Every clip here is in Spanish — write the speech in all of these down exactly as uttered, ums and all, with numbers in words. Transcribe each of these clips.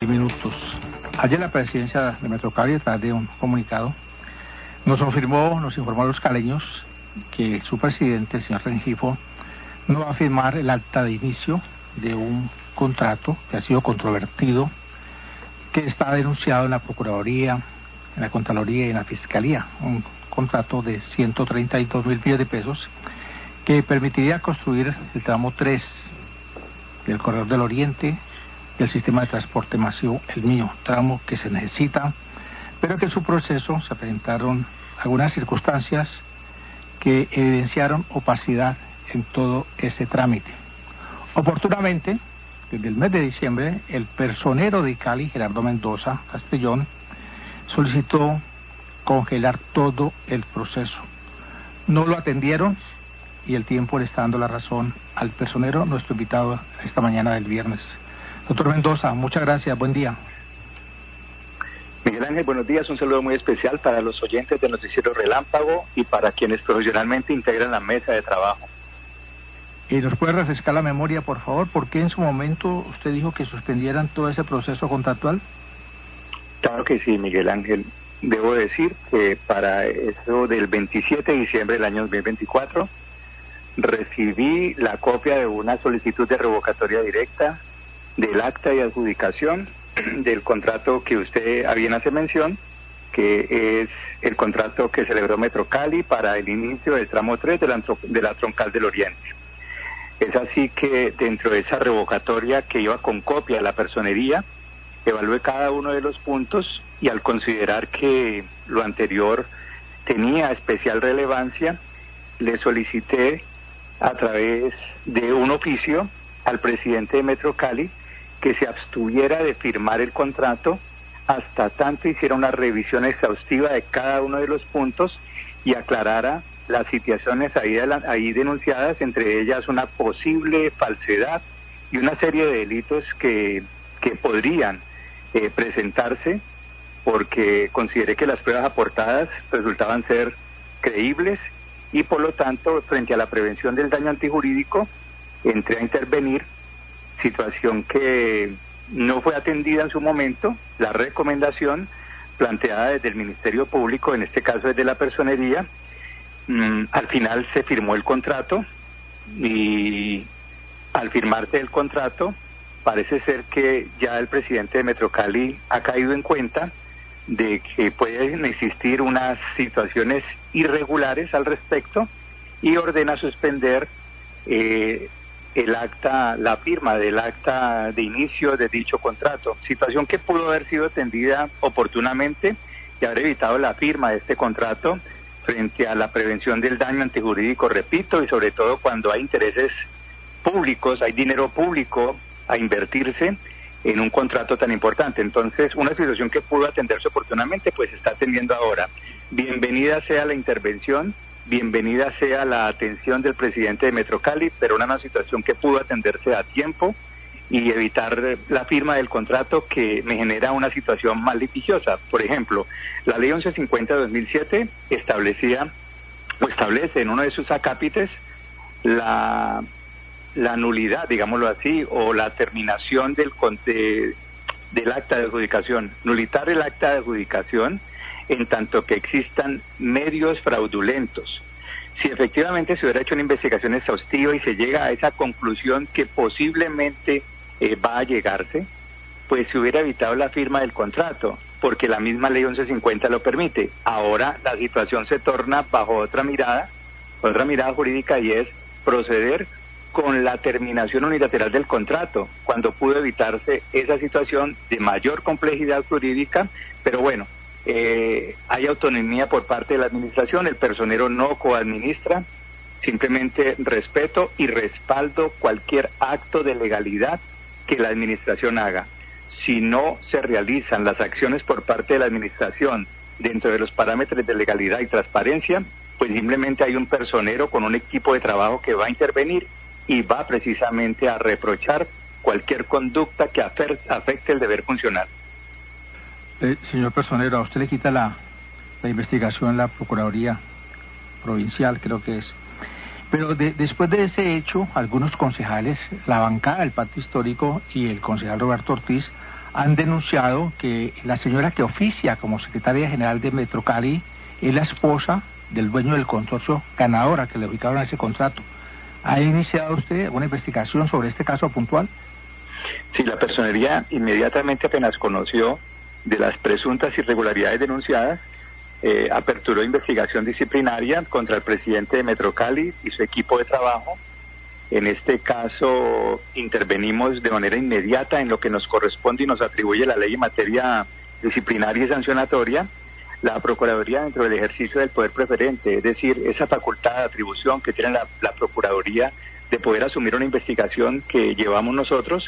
Minutos. Ayer la presidencia de Metrocali, a través de un comunicado, nos confirmó, nos informó a los caleños que su presidente, el señor Rengifo, no va a firmar el acta de inicio de un contrato que ha sido controvertido, que está denunciado en la Procuraduría, en la Contraloría y en la Fiscalía. Un contrato de ciento treinta y dos mil millones de pesos que permitiría construir el tramo tres del Corredor del Oriente, el sistema de transporte masivo, el mío, tramo que se necesita, pero que en su proceso se presentaron algunas circunstancias que evidenciaron opacidad en todo ese trámite. Oportunamente, desde el mes de diciembre, el personero de Cali, Gerardo Mendoza Castellón, solicitó congelar todo el proceso. No lo atendieron y el tiempo le está dando la razón al personero, nuestro invitado esta mañana del viernes. Doctor Mendoza, muchas gracias, buen día. Miguel Ángel, buenos días, un saludo muy especial para los oyentes de Noticiero Relámpago y para quienes profesionalmente integran la mesa de trabajo. ¿Y nos puede refrescar la memoria, por favor? ¿Por qué en su momento usted dijo que suspendieran todo ese proceso contractual? Claro que sí, Miguel Ángel. Debo decir que para eso del veintisiete de diciembre del año dos mil veinticuatro recibí la copia de una solicitud de revocatoria directa del acta de adjudicación del contrato que usted a bien hace mención, que es el contrato que celebró Metrocali para el inicio del tramo tres de la, de la Troncal del Oriente. Es así que dentro de esa revocatoria que iba con copia a la personería, evalué cada uno de los puntos y al considerar que lo anterior tenía especial relevancia, le solicité a través de un oficio al presidente de Metrocali que se abstuviera de firmar el contrato hasta tanto hiciera una revisión exhaustiva de cada uno de los puntos y aclarara las situaciones ahí, ahí denunciadas, entre ellas una posible falsedad y una serie de delitos que, que podrían eh, presentarse, porque consideré que las pruebas aportadas resultaban ser creíbles y por lo tanto, frente a la prevención del daño antijurídico, entré a intervenir, situación que no fue atendida en su momento. La recomendación planteada desde el Ministerio Público, en este caso desde la personería, mmm, al final se firmó el contrato y al firmarse el contrato parece ser que ya el presidente de Metrocali ha caído en cuenta de que pueden existir unas situaciones irregulares al respecto y ordena suspender eh, el acta, la firma del acta de inicio de dicho contrato, situación que pudo haber sido atendida oportunamente y haber evitado la firma de este contrato frente a la prevención del daño antijurídico, repito, y sobre todo cuando hay intereses públicos, hay dinero público a invertirse en un contrato tan importante. Entonces, una situación que pudo atenderse oportunamente, pues se está atendiendo ahora. Bienvenida sea la intervención, bienvenida sea la atención del presidente de Metrocali, pero una, una situación que pudo atenderse a tiempo y evitar la firma del contrato que me genera una situación más litigiosa. Por ejemplo, la ley once cincuenta de dos mil siete establecía o establece en uno de sus acápites la, la nulidad, digámoslo así, o la terminación del, de, del acta de adjudicación, nulitar el acta de adjudicación en tanto que existan medios fraudulentos. Si efectivamente se hubiera hecho una investigación exhaustiva y se llega a esa conclusión que posiblemente eh, va a llegarse, pues se hubiera evitado la firma del contrato, porque la misma ley once cincuenta lo permite. Ahora la situación se torna bajo otra mirada, otra mirada jurídica, y es proceder con la terminación unilateral del contrato, cuando pudo evitarse esa situación de mayor complejidad jurídica, pero bueno, Eh, hay autonomía por parte de la administración, el personero no coadministra, simplemente respeto y respaldo cualquier acto de legalidad que la administración haga. Si no se realizan las acciones por parte de la administración dentro de los parámetros de legalidad y transparencia, pues simplemente hay un personero con un equipo de trabajo que va a intervenir y va precisamente a reprochar cualquier conducta que afecte el deber funcional. Eh, señor personero, a usted le quita la, la investigación en la Procuraduría Provincial, creo que es. Pero de, después de ese hecho, algunos concejales, la bancada del Pacto Histórico y el concejal Roberto Ortiz, han denunciado que la señora que oficia como secretaria general de Metrocali es la esposa del dueño del consorcio ganadora que le ubicaron a ese contrato. ¿Ha iniciado usted una investigación sobre este caso puntual? Sí, la personería inmediatamente apenas conoció de las presuntas irregularidades denunciadas, eh, aperturó investigación disciplinaria contra el presidente de Metrocali y su equipo de trabajo. En este caso intervenimos de manera inmediata en lo que nos corresponde y nos atribuye la ley en materia disciplinaria y sancionatoria. La Procuraduría, dentro del ejercicio del poder preferente, es decir, esa facultad de atribución que tiene la, la Procuraduría de poder asumir una investigación que llevamos nosotros,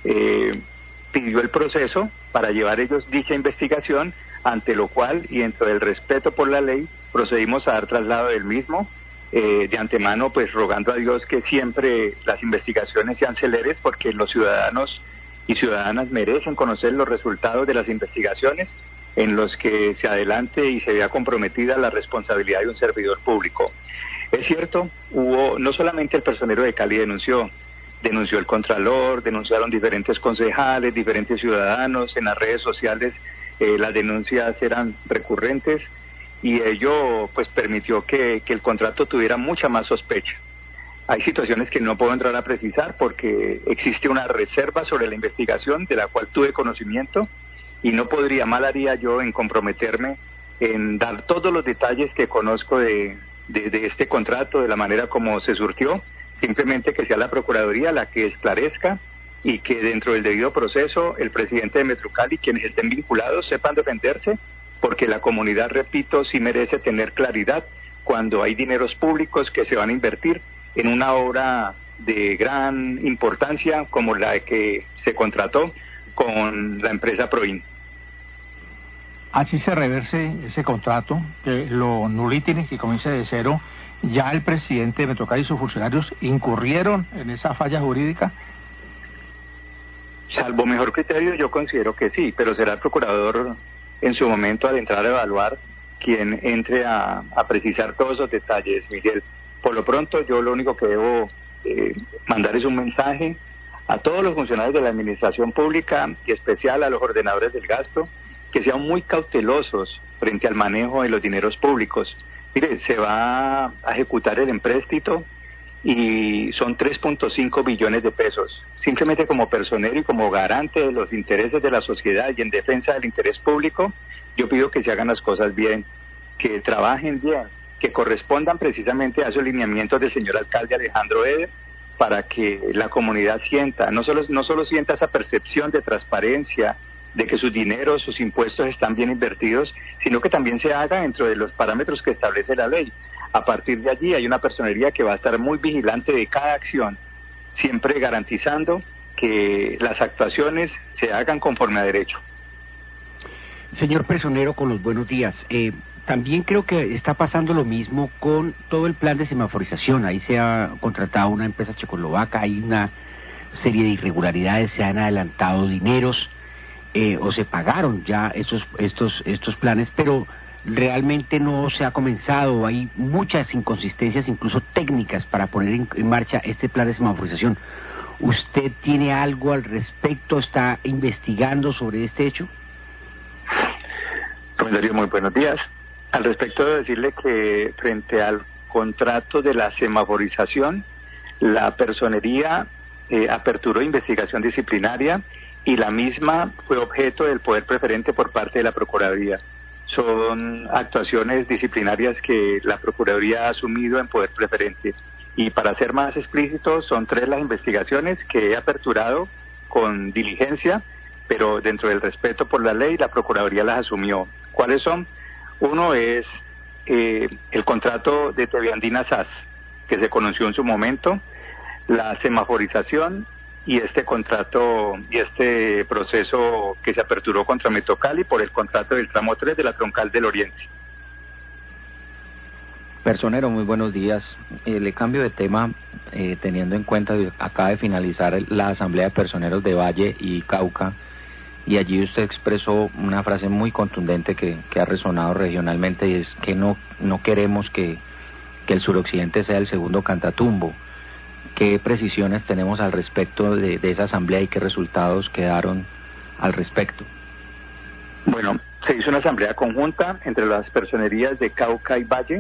eh, pidió el proceso para llevar ellos dicha investigación, ante lo cual, y dentro del respeto por la ley, procedimos a dar traslado del mismo, eh, de antemano pues rogando a Dios que siempre las investigaciones sean celeres, porque los ciudadanos y ciudadanas merecen conocer los resultados de las investigaciones en los que se adelante y se vea comprometida la responsabilidad de un servidor público. Es cierto, hubo, no solamente el personero de Cali denunció, denunció el Contralor, denunciaron diferentes concejales, diferentes ciudadanos, en las redes sociales eh, las denuncias eran recurrentes y ello pues permitió que, que el contrato tuviera mucha más sospecha. Hay situaciones que no puedo entrar a precisar porque existe una reserva sobre la investigación de la cual tuve conocimiento y no podría, mal haría yo en comprometerme en dar todos los detalles que conozco de, de, de este contrato, de la manera como se surtió, simplemente que sea la Procuraduría la que esclarezca y que dentro del debido proceso el presidente de Metrocali, quienes estén vinculados, sepan defenderse, porque la comunidad, repito, sí merece tener claridad cuando hay dineros públicos que se van a invertir en una obra de gran importancia como la que se contrató con la empresa Proin. Así se reverse ese contrato, que lo nuliten y que comience de cero. ¿Ya el presidente de Metrocali y sus funcionarios incurrieron en esa falla jurídica? Salvo mejor criterio, yo considero que sí, pero será el procurador en su momento al entrar a evaluar quien entre a, a precisar todos esos detalles, Miguel. Por lo pronto, yo lo único que debo eh, mandar es un mensaje a todos los funcionarios de la administración pública y especial a los ordenadores del gasto, que sean muy cautelosos frente al manejo de los dineros públicos. Mire, se va a ejecutar el empréstito y son tres punto cinco billones de pesos. Simplemente como personero y como garante de los intereses de la sociedad y en defensa del interés público, yo pido que se hagan las cosas bien, que trabajen bien, que correspondan precisamente a esos lineamientos del señor alcalde Alejandro Eder, para que la comunidad sienta, no solo, no solo sienta esa percepción de transparencia, de que sus dineros, sus impuestos están bien invertidos, sino que también se haga dentro de los parámetros que establece la ley. A partir de allí hay una personería que va a estar muy vigilante de cada acción, siempre garantizando que las actuaciones se hagan conforme a derecho. Señor Personero, con los buenos días. Eh, también creo que está pasando lo mismo con todo el plan de semaforización. Ahí se ha contratado una empresa checoslovaca, hay una serie de irregularidades, se han adelantado dineros, eh, o se pagaron ya estos, estos, estos planes, pero realmente no se ha comenzado. Hay muchas inconsistencias, incluso técnicas, para poner en, en marcha este plan de semaforización. ¿Usted tiene algo al respecto? ¿Está investigando sobre este hecho? Comisario, muy buenos días. Al respecto de decirle que frente al contrato de la semaforización, la personería eh, aperturó investigación disciplinaria y la misma fue objeto del poder preferente por parte de la Procuraduría. Son actuaciones disciplinarias que la Procuraduría ha asumido en poder preferente. Y para ser más explícito, son tres las investigaciones que he aperturado con diligencia, pero dentro del respeto por la ley, la Procuraduría las asumió. ¿Cuáles son? Uno es eh, el contrato de T V Andina S A S, que se conoció en su momento, la semaforización y este contrato y este proceso que se aperturó contra Metrocali por el contrato del tramo tres de la Troncal del Oriente. Personero, muy buenos días. Eh, le cambio de tema, eh, teniendo en cuenta que acaba de finalizar la Asamblea de Personeros de Valle y Cauca, y allí usted expresó una frase muy contundente que, que ha resonado regionalmente, y es que no, no queremos que, que el suroccidente sea el segundo Catatumbo. ¿Qué precisiones tenemos al respecto de, de esa asamblea y qué resultados quedaron al respecto. Bueno, se hizo una asamblea conjunta entre las personerías de Cauca y Valle.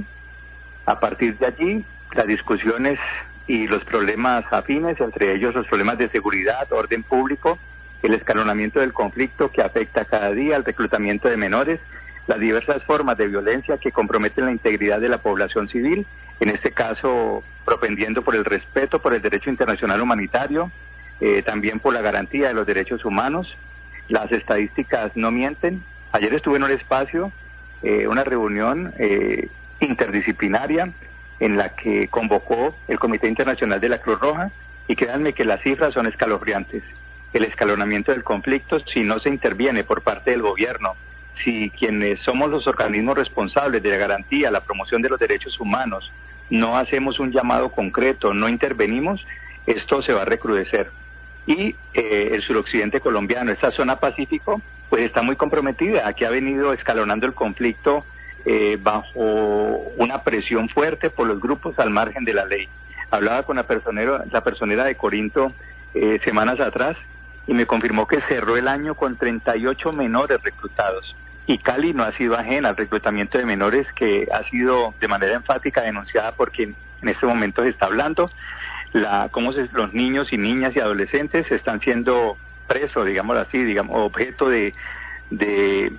A partir de allí, las discusiones y los problemas afines, entre ellos los problemas de seguridad, orden público, el escalonamiento del conflicto que afecta cada día, el reclutamiento de menores, las diversas formas de violencia que comprometen la integridad de la población civil, en este caso propendiendo por el respeto por el derecho internacional humanitario, eh, también por la garantía de los derechos humanos. Las estadísticas no mienten. Ayer estuve en un espacio, eh, una reunión eh, interdisciplinaria en la que convocó el Comité Internacional de la Cruz Roja, y créanme que las cifras son escalofriantes. El escalonamiento del conflicto, si no se interviene por parte del gobierno, si quienes somos los organismos responsables de la garantía, la promoción de los derechos humanos, no hacemos un llamado concreto, no intervenimos, esto se va a recrudecer. Y eh, el suroccidente colombiano, esta zona Pacífico, pues está muy comprometida. Aquí ha venido escalonando el conflicto eh, bajo una presión fuerte por los grupos al margen de la ley. Hablaba con la personera, la personera de Corinto eh, semanas atrás y me confirmó que cerró el año con treinta y ocho menores reclutados. Y Cali no ha sido ajena al reclutamiento de menores, que ha sido de manera enfática denunciada porque en este momento se está hablando la cómo se, los niños y niñas y adolescentes están siendo presos, digámoslo así, digamos, objeto de, de,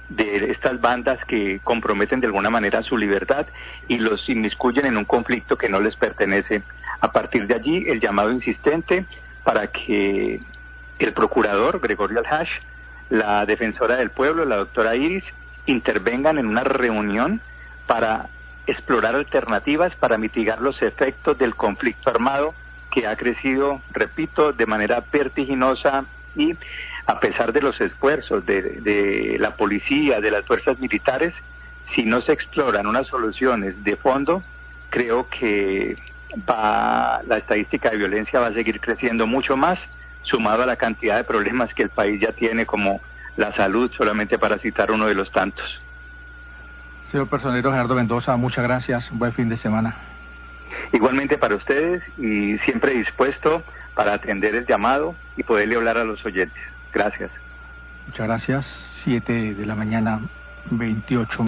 de estas bandas que comprometen de alguna manera su libertad y los inmiscuyen en un conflicto que no les pertenece. A partir de allí, el llamado insistente para que el procurador Gregorio Alhash, la defensora del pueblo, la doctora Iris, intervengan en una reunión para explorar alternativas para mitigar los efectos del conflicto armado que ha crecido, repito, de manera vertiginosa, y a pesar de los esfuerzos de, de la policía, de las fuerzas militares, si no se exploran unas soluciones de fondo, creo que va, la estadística de violencia va a seguir creciendo mucho más, sumado a la cantidad de problemas que el país ya tiene, como la salud, solamente para citar uno de los tantos. Señor personero Gerardo Mendoza, muchas gracias, un buen fin de semana. Igualmente para ustedes, y siempre dispuesto para atender el llamado y poderle hablar a los oyentes. Gracias. Muchas gracias. Siete de la mañana, veintiocho